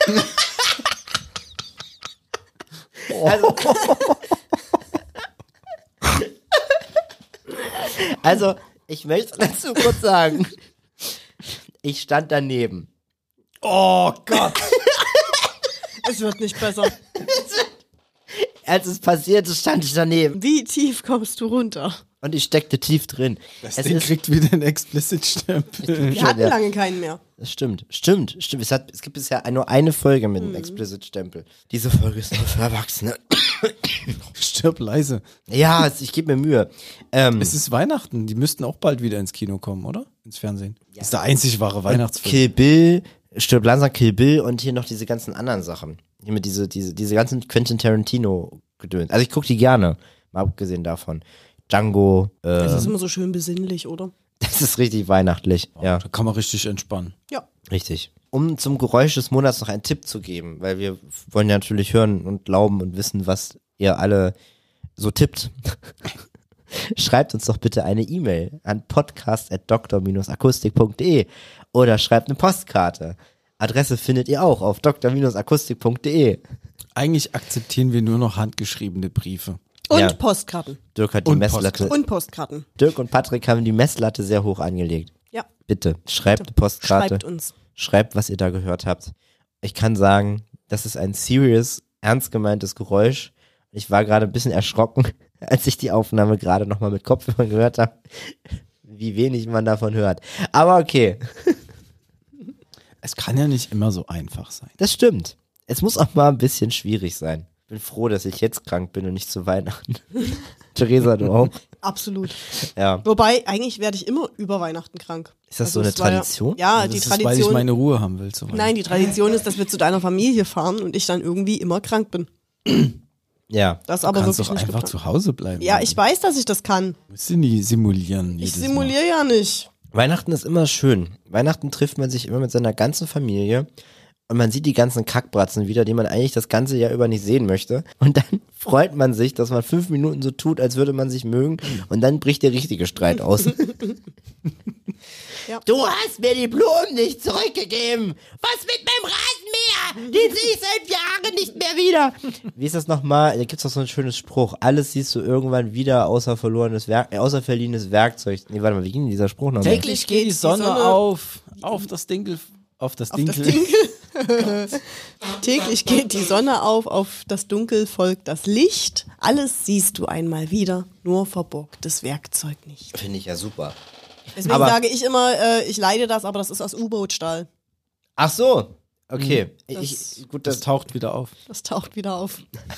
Also, ich möchte dazu kurz sagen, ich stand daneben.
Oh Gott.
Es wird nicht besser.
Als es passierte, stand ich daneben.
Wie tief kommst du runter?
Und ich steckte tief drin.
Das Ding kriegt wieder einen Explicit-Stempel.
Wir hatten lange keinen mehr.
Das stimmt. Es gibt bisher nur eine Folge mit einem Explicit-Stempel. Diese Folge ist nur für Erwachsene.
Stirb leise.
Ja, ich gebe mir Mühe.
Es ist Weihnachten. Die müssten auch bald wieder ins Kino kommen, oder? Ins Fernsehen. Das ist der einzig wahre Weihnachtsfilm.
Kill Bill, Stirb langsam, Kill Bill und hier noch diese ganzen anderen Sachen. Hier mit diese ganzen Quentin Tarantino-Gedöns. Also ich gucke die gerne, mal abgesehen davon. Django.
Das ist immer so schön besinnlich, oder?
Das ist richtig weihnachtlich. Ja,
Da kann man richtig entspannen.
Ja.
richtig. Um zum Geräusch des Monats noch einen Tipp zu geben, weil wir wollen ja natürlich hören und glauben und wissen, was ihr alle so tippt. Schreibt uns doch bitte eine E-Mail an podcast@dr-akustik.de oder schreibt eine Postkarte. Adresse findet ihr auch auf dr-akustik.de.
Eigentlich akzeptieren wir nur noch handgeschriebene Briefe.
Und
Ja.
Postkarten.
Dirk hat die
Und
Messlatte.
Und Postkarten.
Dirk und Patrick haben die Messlatte sehr hoch angelegt.
Ja.
Bitte, schreibt eine Postkarte.
Schreibt uns.
Schreibt, was ihr da gehört habt. Ich kann sagen, das ist ein serious, ernst gemeintes Geräusch. Ich war gerade ein bisschen erschrocken, als ich die Aufnahme gerade nochmal mit Kopfhörern gehört habe, wie wenig man davon hört. Aber okay,
Es kann ja nicht immer so einfach sein.
das stimmt. Es muss auch mal ein bisschen schwierig sein. Ich bin froh, dass ich jetzt krank bin und nicht zu Weihnachten. Theresa, du auch?
Absolut.
Ja.
Wobei, eigentlich werde ich immer über Weihnachten krank.
Ist das so eine
es war
Tradition?
Ja,
Das
die
ist, weil ich
Tradition.
meine Ruhe haben will. So
Nein, die Tradition ist, dass wir zu deiner Familie fahren und ich dann irgendwie immer krank bin.
Ja.
Das ist
Du
aber
kannst
wirklich
doch
nicht
einfach
geplant.
zu Hause bleiben.
Ja, ich weiß, dass ich das kann.
Musst du nie simulieren.
Ich
jedes
simuliere ja nicht.
Weihnachten ist immer schön. Weihnachten trifft man sich immer mit seiner ganzen Familie und man sieht die ganzen Kackbratzen wieder, die man eigentlich das ganze Jahr über nicht sehen möchte. Und dann freut man sich, dass man 5 Minuten so tut, als würde man sich mögen und dann bricht der richtige Streit aus.
Ja.
Du hast mir die Blumen nicht zurückgegeben. Was mit meinem Rasenmäher? Den sehe ich seit Jahren nicht mehr wieder. Wie ist das nochmal? Da gibt's doch so ein schönes Spruch. Alles siehst du irgendwann wieder außer verliehenes Werkzeug. Nee, warte mal, wie ging denn dieser Spruch nochmal?
Täglich geht die Sonne auf das Dinkel. Auf das Dinkel.
Täglich geht die Sonne auf das Dunkel folgt das Licht. Alles siehst du einmal wieder, nur verborgtes Werkzeug nicht.
Finde ich ja super.
Deswegen sage ich immer, ich leide das, aber das ist aus U-Boot-Stahl.
Ach so, okay.
Das taucht wieder auf.
Das taucht wieder auf.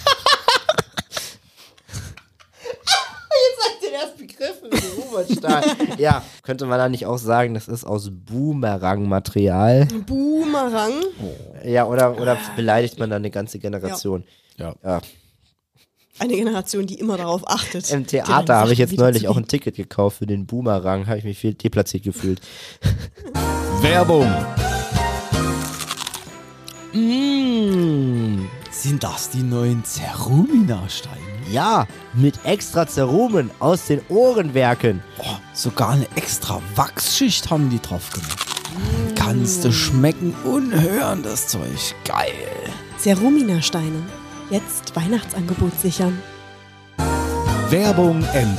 Jetzt habt ihr den erst begriffen mit dem U-Boot-Stahl. Ja, könnte man da nicht auch sagen, das ist aus Boomerang-Material?
Boomerang.
Ja, oder beleidigt man dann eine ganze Generation?
Ja.
Eine Generation, die immer darauf achtet.
Im Theater habe ich jetzt neulich auch ein Ticket gekauft für den Boomerang, habe ich mich viel deplatziert gefühlt.
Werbung.
Sind das die neuen Zerumina-Steine?
Ja, mit extra Zerumen aus den Ohrenwerken.
Oh, sogar eine extra Wachsschicht haben die drauf gemacht. Kannst du schmecken und hören, das Zeug. Geil.
Zerumina-Steine. Jetzt Weihnachtsangebot sichern.
Werbung Ende.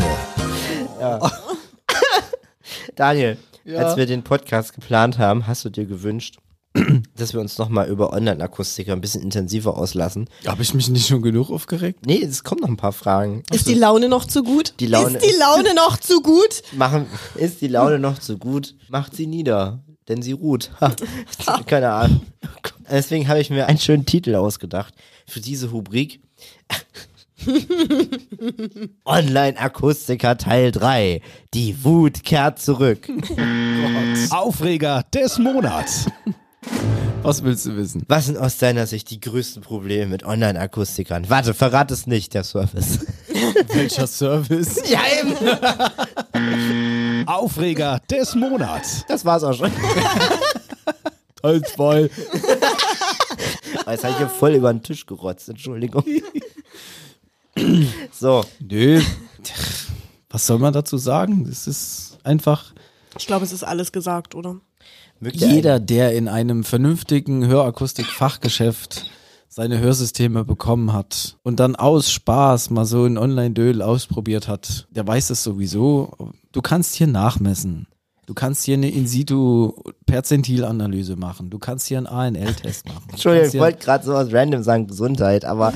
Daniel, als wir den Podcast geplant haben, hast du dir gewünscht, dass wir uns nochmal über Online-Akustiker ein bisschen intensiver auslassen.
Habe ich mich nicht schon genug aufgeregt?
Nee, es kommen noch ein paar Fragen.
Ist die Laune noch zu gut?
Die Laune
ist die Laune noch zu gut?
Ist die Laune noch zu gut? Macht sie nieder, denn sie ruht. Keine Ahnung. Deswegen habe ich mir einen schönen Titel ausgedacht für diese Rubrik. Online-Akustiker Teil 3. Die Wut kehrt zurück.
Aufreger des Monats.
Was willst du wissen?
Was sind aus deiner Sicht die größten Probleme mit Online-Akustikern? Warte, verrat es nicht, der Service.
Welcher Service?
Ja, eben.
Aufreger des Monats.
Das war's auch schon.
Teil 2.
Jetzt habe ich hier voll über den Tisch gerotzt, Entschuldigung. So.
Nö. Was soll man dazu sagen? Das ist einfach...
Ich glaube, es ist alles gesagt, oder?
Jeder, der in einem vernünftigen Hörakustik-Fachgeschäft seine Hörsysteme bekommen hat und dann aus Spaß mal so ein Online-Dödel ausprobiert hat, der weiß es sowieso. Du kannst hier nachmessen. Du kannst hier eine In-situ-Perzentilanalyse machen. Du kannst hier einen ANL-Test machen.
Entschuldigung, ich wollte gerade so was random sagen, Gesundheit, aber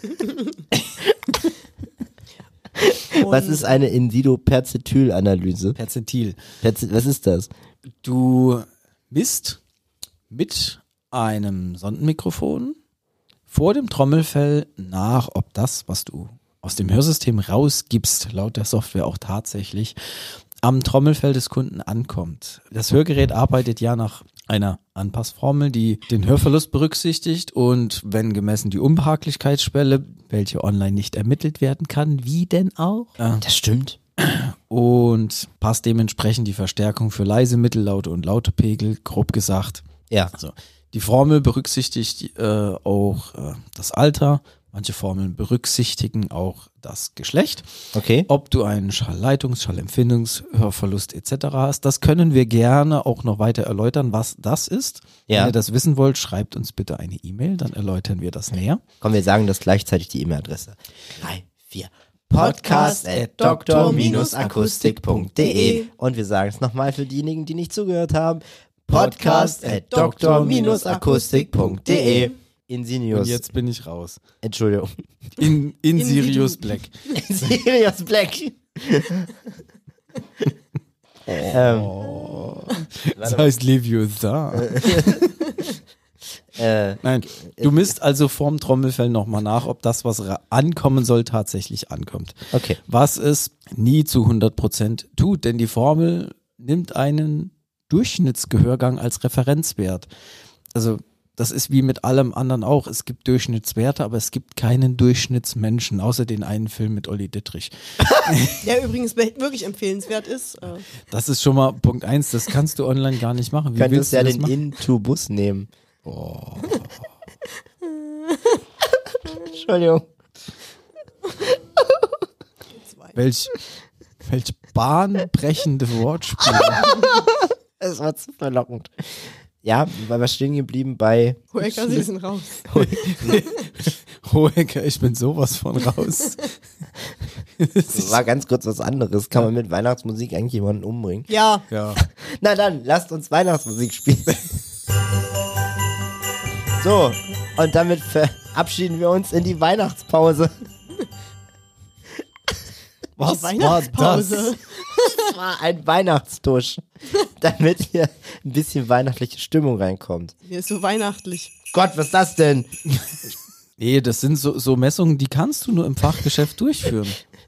was ist eine In-situ-Perzentilanalyse?
Perzentil.
Was ist das?
Du misst mit einem Sondenmikrofon vor dem Trommelfell nach, ob das, was du aus dem Hörsystem rausgibst, laut der Software auch tatsächlich am Trommelfell des Kunden ankommt. Das Hörgerät arbeitet ja nach einer Anpassformel, die den Hörverlust berücksichtigt und wenn gemessen die Unbehaglichkeitsschwelle, welche online nicht ermittelt werden kann, wie denn auch?
Das stimmt.
Und passt dementsprechend die Verstärkung für leise, mittellaute und laute Pegel, grob gesagt.
Ja.
Also, die Formel berücksichtigt auch das Alter. Manche Formeln berücksichtigen auch das Geschlecht.
Okay.
Ob du einen Schallleitungs-, Schallempfindungs-, Hörverlust etc. hast, das können wir gerne auch noch weiter erläutern, was das ist.
Ja.
Wenn ihr das wissen wollt, schreibt uns bitte eine E-Mail, dann erläutern wir das näher.
Komm, wir sagen das gleichzeitig die E-Mail-Adresse. 3, 4. podcast@dr-akustik.de und wir sagen es nochmal für diejenigen, die nicht zugehört haben. podcast@dr-akustik.de Insinius.
Und jetzt bin ich raus.
Entschuldigung.
In Sirius Black.
Sirius Black.
Das heißt Leviosa. Nein, du misst also vorm Trommelfell nochmal nach, ob das, was ankommen soll, tatsächlich ankommt.
Okay.
Was es nie zu 100% tut, denn die Formel nimmt einen Durchschnittsgehörgang als Referenzwert. Also das ist wie mit allem anderen auch. Es gibt Durchschnittswerte, aber es gibt keinen Durchschnittsmenschen, außer den einen Film mit Olli Dittrich.
Der übrigens wirklich empfehlenswert ist.
Das ist schon mal Punkt 1, das kannst du online gar nicht machen. Wie
Könntest
willst du
ja
das
den
machen?
Intubus nehmen. Oh. Entschuldigung.
Welch bahnbrechende Wortspiele.
Es war zu verlockend. Ja, weil wir stehen geblieben bei
Hoeker, Sie sind raus.
Hoeker, ich bin sowas von raus.
Das war ganz kurz was anderes. Kann man mit Weihnachtsmusik eigentlich jemanden umbringen?
Ja.
Ja.
Na dann, lasst uns Weihnachtsmusik spielen. So, und damit verabschieden wir uns in die Weihnachtspause.
Was
Weihnachtspause.
war das?
Das war ein Weihnachtstusch, damit hier ein bisschen weihnachtliche Stimmung reinkommt.
Hier ist so weihnachtlich.
Gott, was ist das denn?
Nee, das sind so Messungen, die kannst du nur im Fachgeschäft durchführen.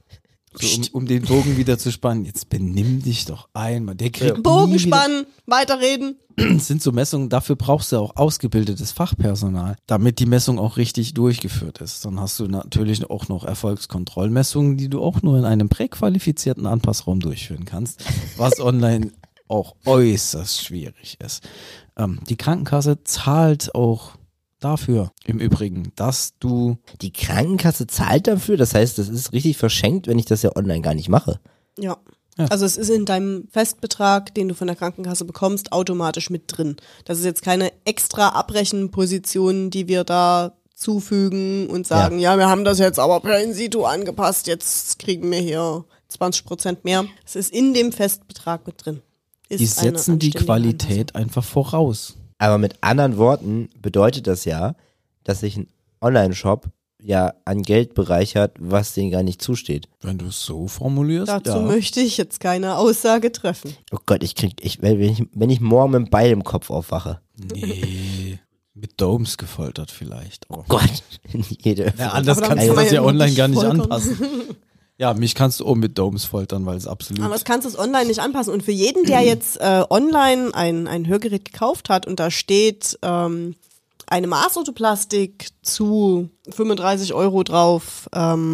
So, um den Bogen wieder zu spannen. Jetzt benimm dich doch einmal. Der kriegt
Bogen
nie wieder.
spannen, weiterreden.
Das sind so Messungen, dafür brauchst du auch ausgebildetes Fachpersonal, damit die Messung auch richtig durchgeführt ist. Dann hast du natürlich auch noch Erfolgskontrollmessungen, die du auch nur in einem präqualifizierten Anpassraum durchführen kannst, was online auch äußerst schwierig ist. Die Krankenkasse zahlt auch dafür, im Übrigen, dass du...
Die Krankenkasse zahlt dafür? Das heißt, das ist richtig verschenkt, wenn ich das ja online gar nicht mache.
Ja.
Ja.
Also es ist in deinem Festbetrag, den du von der Krankenkasse bekommst, automatisch mit drin. Das ist jetzt keine extra Abrechenposition, die wir da zufügen und sagen, ja, wir haben das jetzt aber per in situ angepasst, jetzt kriegen wir hier 20% mehr. Es ist in dem Festbetrag mit drin. Ist
Die setzen die Qualität einfach voraus.
Aber mit anderen Worten bedeutet das ja, dass sich ein Online-Shop ja an Geld bereichert, was denen gar nicht zusteht.
Wenn du es so formulierst,
Dazu möchte ich jetzt keine Aussage treffen.
Oh Gott, wenn ich morgen mit einem Beil im Kopf aufwache.
Nee, mit Domes gefoltert vielleicht.
Oh Gott, jede.
Ja, anders
Aber dann
kannst du
kann man
das
ja
ja online
nicht
gar nicht
vollkommen-
anpassen. Ja, mich kannst du auch mit Domes foltern, weil es absolut...
Aber das kannst du es online nicht anpassen. Und für jeden, der jetzt online ein Hörgerät gekauft hat und da steht eine Maßorthoplastik zu 35 € drauf,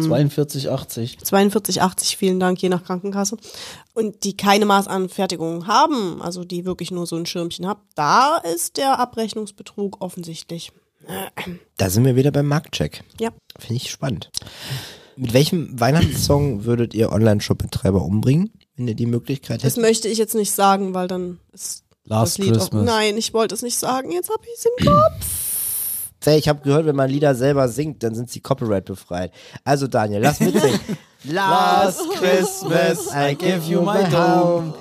42,80.
42,80, vielen Dank, je nach Krankenkasse, und die keine Maßanfertigung haben, also die wirklich nur so ein Schirmchen haben, da ist der Abrechnungsbetrug offensichtlich.
Da sind wir wieder beim Marktcheck.
Ja.
Finde ich spannend. Mit welchem Weihnachtssong würdet ihr Online-Shop-Betreiber umbringen, wenn ihr die Möglichkeit
Das
hättet?
möchte ich jetzt nicht sagen, weil dann ist
Last
das Lied
Christmas.
auch... Nein, ich wollte es nicht sagen, jetzt habe ich es im Kopf.
Ich habe gehört, wenn man Lieder selber singt, dann sind sie Copyright befreit. Also Daniel, lass mitsingen. Last Christmas I give you my home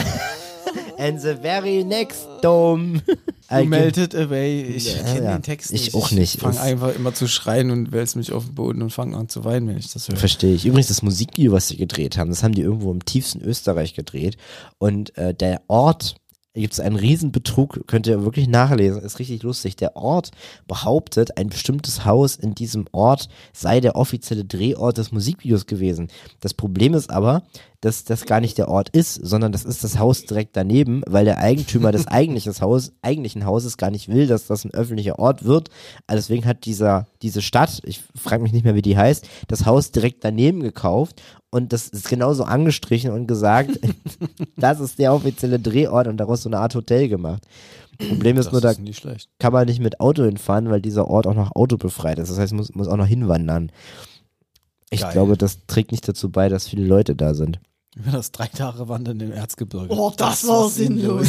and the very next dome.
You melted away. Ich kenne
ja.
den Text
Ich
nicht.
auch nicht.
Ich fange
Es-
einfach immer zu schreien und wälze mich auf den Boden und fange an zu weinen, wenn ich das höre.
Verstehe ich. Übrigens, das Musikvideo, was sie gedreht haben, das haben die irgendwo im tiefsten Österreich gedreht. Und der Ort, da gibt es einen Riesenbetrug, könnt ihr wirklich nachlesen, ist richtig lustig. Der Ort behauptet, ein bestimmtes Haus in diesem Ort sei der offizielle Drehort des Musikvideos gewesen. Das Problem ist aber, dass das gar nicht der Ort ist, sondern das ist das Haus direkt daneben, weil der Eigentümer des eigentlichen Hauses gar nicht will, dass das ein öffentlicher Ort wird. Also deswegen hat diese Stadt, ich frage mich nicht mehr, wie die heißt, das Haus direkt daneben gekauft und das ist genauso angestrichen und gesagt, das ist der offizielle Drehort und daraus so eine Art Hotel gemacht. Problem ist
Das
nur, da
ist nicht schlecht.
kann man nicht mit Auto hinfahren, weil dieser Ort auch noch autobefreit ist. Das heißt, muss auch noch hinwandern. Ich
Geil.
glaube, das trägt nicht dazu bei, dass viele Leute da sind.
Über das 3 Tage Wandern im Erzgebirge.
Oh, das war sinnlos.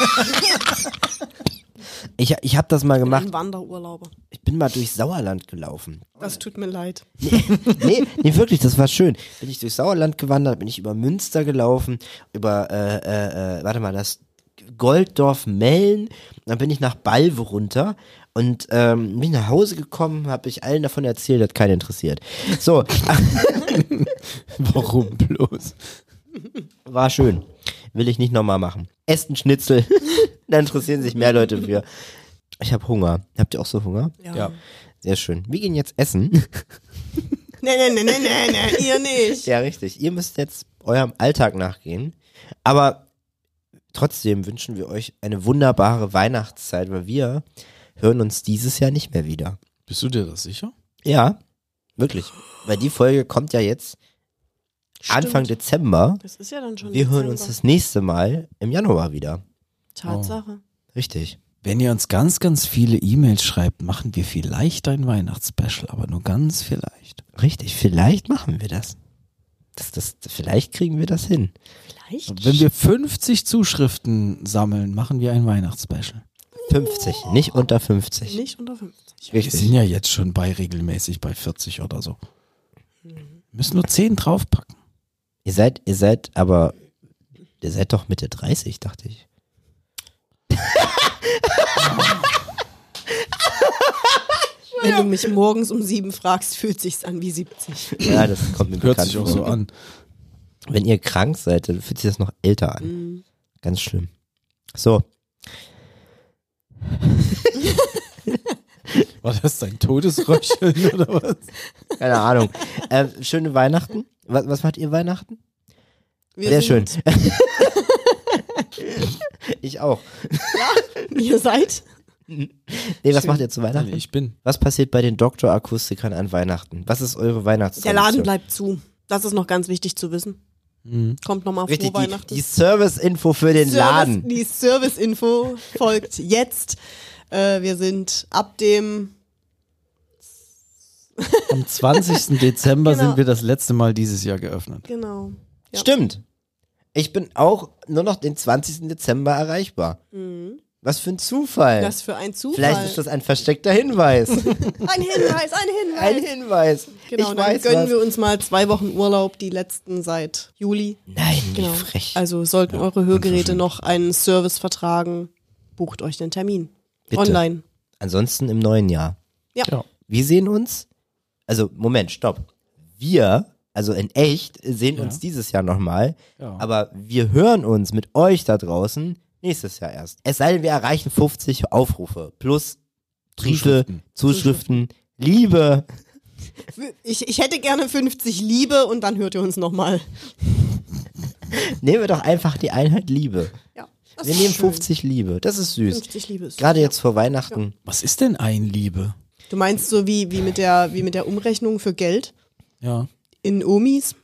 Ich habe das mal gemacht.
Ein Wanderurlauber.
Ich bin mal durch Sauerland gelaufen.
Das tut mir leid.
Nee, wirklich, das war schön. Bin ich durch Sauerland gewandert, bin ich über Münster gelaufen, über, das Golddorf Mellen, dann bin ich nach Balve runter und bin ich nach Hause gekommen, habe ich allen davon erzählt, hat keinen interessiert. So,
Warum bloß?
war schön. Will ich nicht nochmal machen. Esst ein Schnitzel, da interessieren sich mehr Leute für. Ich habe Hunger. Habt ihr auch so Hunger?
Ja.
Sehr schön. Wir gehen jetzt essen.
Nee, ihr nicht.
Ja, richtig. Ihr müsst jetzt eurem Alltag nachgehen. Aber trotzdem wünschen wir euch eine wunderbare Weihnachtszeit, weil wir hören uns dieses Jahr nicht mehr wieder.
Bist du dir das sicher?
Ja, wirklich. Weil die Folge kommt ja jetzt Anfang
Stimmt.
Dezember.
Das ist ja dann schon
Wir hören uns
Dezember.
das nächste Mal im Januar wieder.
Tatsache.
Richtig.
Wenn ihr uns ganz, ganz viele E-Mails schreibt, machen wir vielleicht ein Weihnachtsspecial, aber nur ganz vielleicht.
Richtig. Vielleicht machen wir das. Vielleicht kriegen wir das hin.
Vielleicht.
Und wenn wir 50 Zuschriften sammeln, machen wir ein Weihnachtsspecial.
50, nicht unter 50.
Nicht unter 50.
Wir
Richtig.
sind ja jetzt schon regelmäßig bei 40 oder so. Müssen nur 10 draufpacken.
Ihr seid doch Mitte 30, dachte ich.
Wenn du mich morgens um 7 fragst, fühlt sich's an wie 70.
Ja, das kommt mir
Hört
bekannt
sich auch
vor.
so an.
Wenn ihr krank seid, dann fühlt sich das noch älter an. Ganz schlimm. So.
War das dein Todesröcheln oder was?
Keine Ahnung. Schöne Weihnachten. Was macht ihr Weihnachten?
Wir
Sehr
sind-
schön. Ich auch.
Ihr seid?
Nee, was macht ihr zu Weihnachten?
Ich bin.
Was passiert bei den Doktorakustikern an Weihnachten? Was ist eure Weihnachtstradition?
Der Laden bleibt zu. Das ist noch ganz wichtig zu wissen. Kommt nochmal
Richtig,
vor Weihnachten.
die Service-Info für den Laden.
Die Service-Info folgt jetzt. Wir sind ab dem...
Am 20. Dezember
Genau.
sind wir das letzte Mal dieses Jahr geöffnet.
Genau. Ja.
Stimmt. Ich bin auch nur noch den 20. Dezember erreichbar. Was für ein Zufall.
Das für ein Zufall.
Vielleicht ist das ein versteckter Hinweis.
Ein Hinweis, ein Hinweis.
Ein Hinweis.
Genau,
Ich
dann
weiß
gönnen
was.
wir uns mal 2 Wochen Urlaub, die letzten seit Juli.
Nein, wie
Genau.
frech.
Also sollten eure Hörgeräte noch einen Service vertragen, bucht euch den Termin.
Bitte.
Online.
Ansonsten im neuen Jahr.
Ja.
Ja.
Wir sehen uns, also Moment, stopp. Wir, also in echt, sehen
Ja.
uns dieses Jahr nochmal,
Ja.
aber wir hören uns mit euch da draußen nächstes Jahr erst. Es sei denn, wir erreichen 50 Aufrufe plus Briefe, Zuschriften, Liebe.
Ich hätte gerne 50 Liebe und dann hört ihr uns nochmal.
Nehmen wir doch einfach die Einheit Liebe.
Ja, das
Wir
ist
nehmen
schön.
50 Liebe, das ist süß.
50 Liebe ist
Gerade
süß,
jetzt vor Weihnachten.
Was ist denn Einliebe?
Du meinst so wie mit der Umrechnung für Geld
Ja.
in Omis?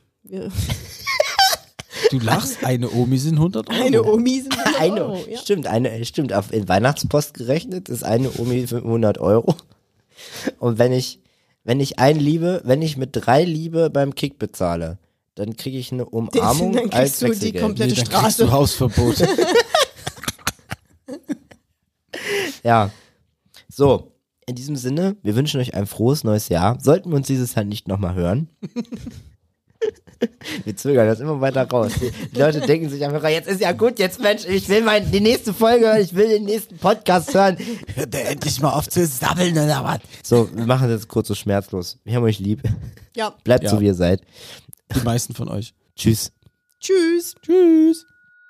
Du lachst, eine Omi sind 100 Euro.
Eine Omi sind 100
Eine,
Euro, ja.
stimmt, in Weihnachtspost gerechnet ist eine Omi für 100 Euro. Und wenn ich mit 3 Liebe beim Kick bezahle, dann kriege ich eine Umarmung
Dann
als
kriegst du die
Wechselgeld.
komplette
dann kriegst
Straße.
du Hausverbot.
Ja. So, in diesem Sinne, wir wünschen euch ein frohes neues Jahr. Sollten wir uns dieses Jahr nicht nochmal hören. Wir zögern das immer weiter raus. Die Leute denken sich einfach, jetzt ist ja gut, jetzt Mensch, ich will die nächste Folge hören, ich will den nächsten Podcast hören.
Hört der endlich mal auf zu sabbeln oder was?
So, wir machen das kurz so schmerzlos. Wir haben euch lieb.
Ja.
Bleibt
Ja.
so, wie ihr seid.
Die meisten von euch.
Tschüss.
Tschüss.
Tschüss.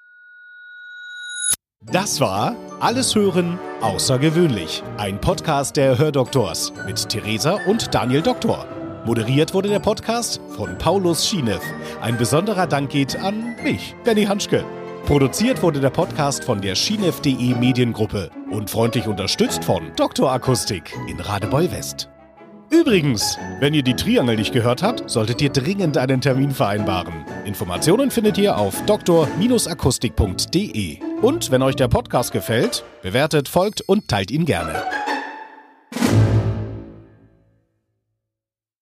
Das war Alles hören, außergewöhnlich. Ein Podcast der Hördoktors mit Theresa und Daniel Doktor. Moderiert wurde der Podcast von Paulus Schienew. Ein besonderer Dank geht an mich, Benny Hanschke. Produziert wurde der Podcast von der Schienew.de Mediengruppe und freundlich unterstützt von Dr. Akustik in Radebeul West. Übrigens, wenn ihr die Triangel nicht gehört habt, solltet ihr dringend einen Termin vereinbaren. Informationen findet ihr auf dr-akustik.de. Und wenn euch der Podcast gefällt, bewertet, folgt und teilt ihn gerne.